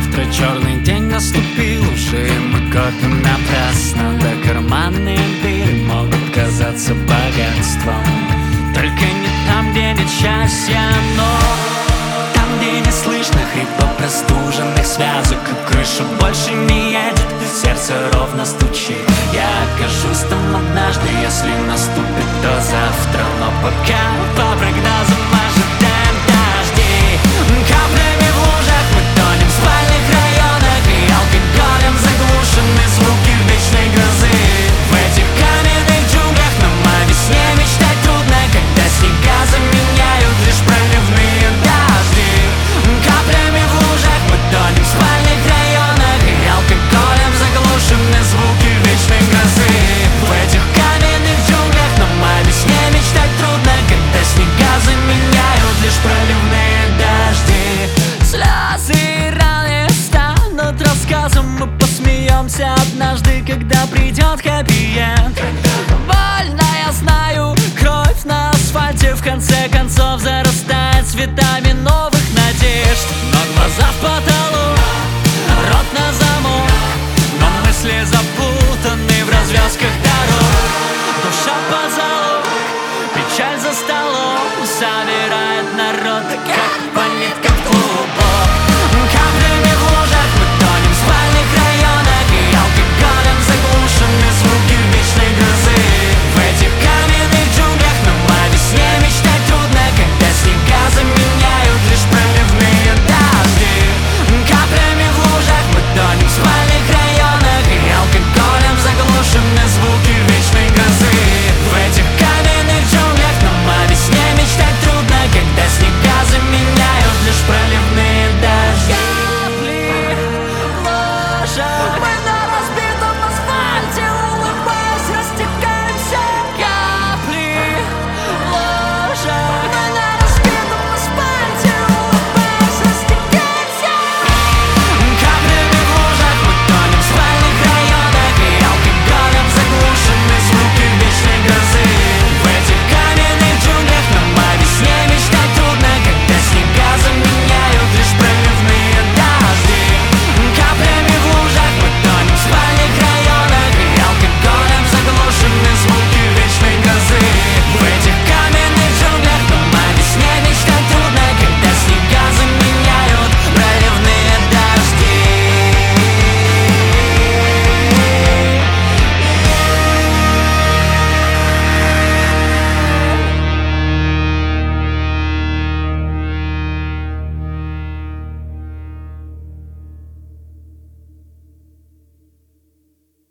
завтра черный день наступил, уже мы копим напрасно. Да карманные дыры могут казаться богатством, только не там, где нет счастья, но там, где не слышно хрипа простуженных связок, и крыша больше не едет, и сердце ровно стучит. Я окажусь там однажды, если наступит то завтра, но пока по прогнозам ожидаем дожди. Каплями в лужах мы тонем в спальных районах, и алкоголем заглушены звуки вечной грозы. В этих каменных джунглях нам о весне мечтать трудно, когда снега заменяют лишь проливные дожди. Каплями в лужах мы тонем в спальных районах, и алкоголем заглушены звуки вечной грозы. В этих каменных джунглях нам о весне мечтать трудно, когда снега заменяют лишь проливные дожди. Слезы и раны станут рассказом, мы посмеемся однажды, когда придет хэппи-энд. Больно, я знаю, кровь на асфальте в конце концов зарастает цветами новых надежд. Но глаза в потолок, рот на замок, но мысли запутаны в развязках дорог. Душа под залог, печаль за столом собирает народ, как